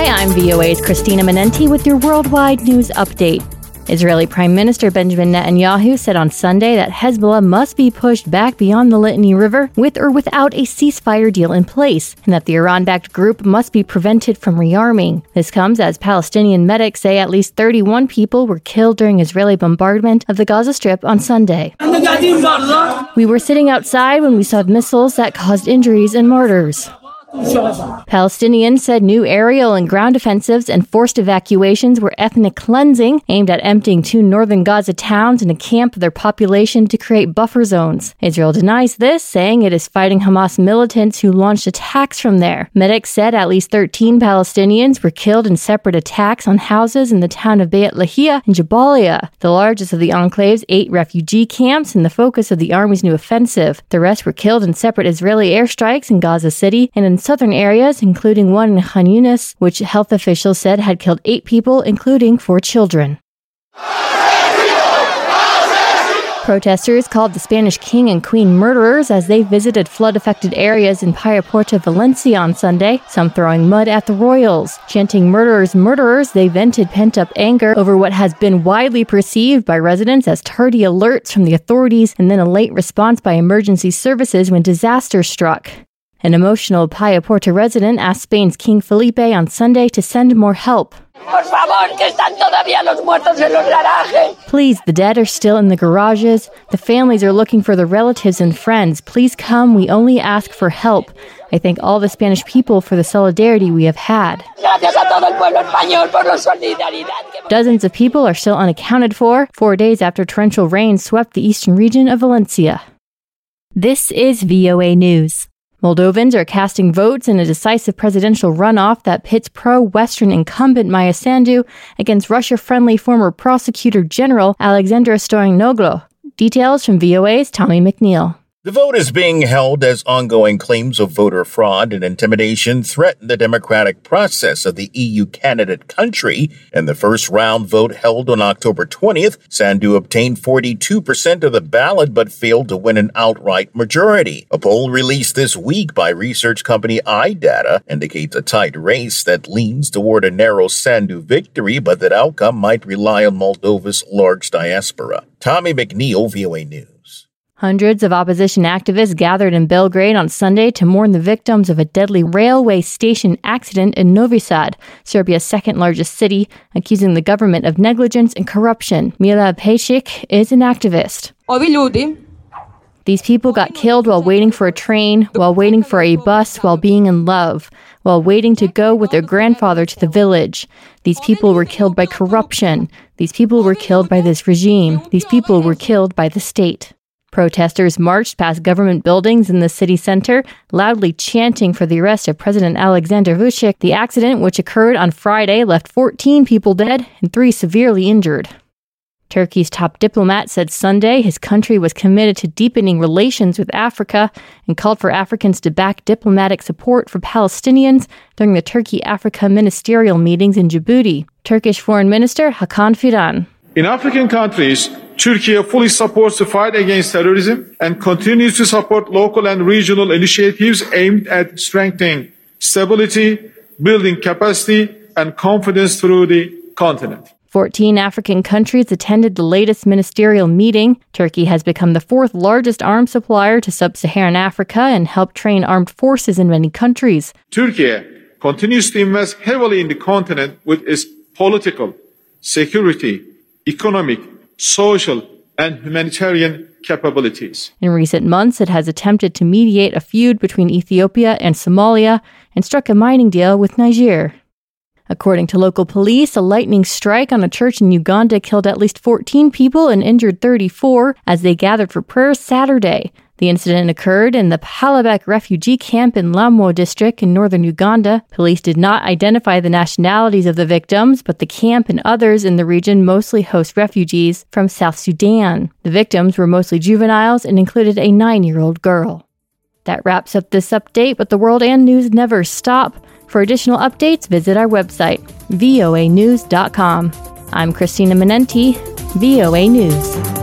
Hi, I'm VOA's Christina Menenti with your worldwide news update. Israeli Prime Minister Benjamin Netanyahu said on Sunday that Hezbollah must be pushed back beyond the Litani River with or without a ceasefire deal in place, and that the Iran-backed group must be prevented from rearming. This comes as Palestinian medics say at least 31 people were killed during Israeli bombardment of the Gaza Strip on Sunday. We were sitting outside when we saw missiles that caused injuries and martyrs. Palestinians said new aerial and ground offensives and forced evacuations were ethnic cleansing, aimed at emptying two northern Gaza towns and a camp of their population to create buffer zones. Israel denies this, saying it is fighting Hamas militants who launched attacks from there. Medics said at least 13 Palestinians were killed in separate attacks on houses in the town of Beit Lahia and Jabalia, the largest of the enclave's 8 refugee camps and the focus of the army's new offensive. The rest were killed in separate Israeli airstrikes in Gaza City and in southern areas, including one in Khan Yunis, which health officials said had killed 8 people, including 4 children. Protesters called the Spanish king and queen murderers as they visited flood-affected areas in Payaporta, Valencia on Sunday, some throwing mud at the royals. Chanting "murderers, murderers," they vented pent-up anger over what has been widely perceived by residents as tardy alerts from the authorities and then a late response by emergency services when disaster struck. An emotional Payaporta resident asked Spain's King Felipe on Sunday to send more help. Please, the dead are still in the garages. The families are looking for their relatives and friends. Please come, we only ask for help. I thank all the Spanish people for the solidarity we have had. Dozens of people are still unaccounted for, 4 days after torrential rain swept the eastern region of Valencia. This is VOA News. Moldovans are casting votes in a decisive presidential runoff that pits pro-Western incumbent Maia Sandu against Russia-friendly former prosecutor general Alexandra Stoyanoglu. Details from VOA's Tommy McNeil. The vote is being held as ongoing claims of voter fraud and intimidation threaten the democratic process of the EU candidate country. In the first round vote held on October 20th, Sandu obtained 42% of the ballot but failed to win an outright majority. A poll released this week by research company iData indicates a tight race that leans toward a narrow Sandu victory, but that outcome might rely on Moldova's large diaspora. Tommy McNeil, VOA News. Hundreds of opposition activists gathered in Belgrade on Sunday to mourn the victims of a deadly railway station accident in Novi Sad, Serbia's second-largest city, accusing the government of negligence and corruption. Mila Pejcik is an activist. These people got killed while waiting for a train, while waiting for a bus, while being in love, while waiting to go with their grandfather to the village. These people were killed by corruption. These people were killed by this regime. These people were killed by the state. Protesters marched past government buildings in the city center, loudly chanting for the arrest of President Alexander Vučić. The accident, which occurred on Friday, left 14 people dead and 3 severely injured. Turkey's top diplomat said Sunday his country was committed to deepening relations with Africa and called for Africans to back diplomatic support for Palestinians during the Turkey-Africa ministerial meetings in Djibouti. Turkish Foreign Minister Hakan Fidan. In African countries, Turkey fully supports the fight against terrorism and continues to support local and regional initiatives aimed at strengthening stability, building capacity, and confidence through the continent. 14 African countries attended the latest ministerial meeting. Turkey has become the 4th largest arms supplier to sub-Saharan Africa and helped train armed forces in many countries. Turkey continues to invest heavily in the continent with its political, security, economic, social, and humanitarian capabilities. In recent months, it has attempted to mediate a feud between Ethiopia and Somalia and struck a mining deal with Niger. According to local police, a lightning strike on a church in Uganda killed at least 14 people and injured 34 as they gathered for prayer Saturday. The incident occurred in the Halabek refugee camp in Lamwo district in northern Uganda. Police did not identify the nationalities of the victims, but the camp and others in the region mostly host refugees from South Sudan. The victims were mostly juveniles and included a 9-year-old girl. That wraps up this update, but the world and news never stop. For additional updates, visit our website, voanews.com. I'm Christina Menenti, VOA News.